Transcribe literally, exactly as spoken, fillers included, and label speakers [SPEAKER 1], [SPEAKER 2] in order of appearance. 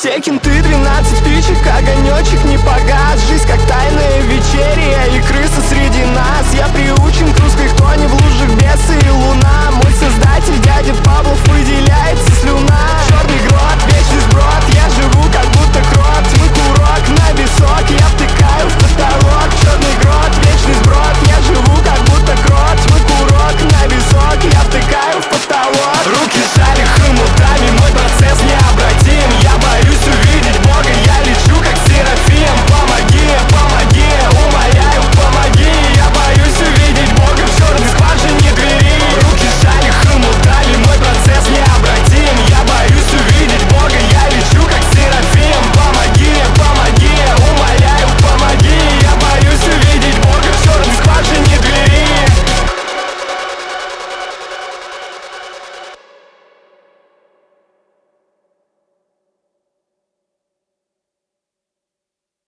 [SPEAKER 1] Все кенты, двенадцать спичек, огонечек не погас. Жизнь как тайная вечерия и крыса среди нас. Я приучен к русской хтоне, в лужах бесы и луна. Мой создатель, дядя Павлов, выделяется слюна. Черный грот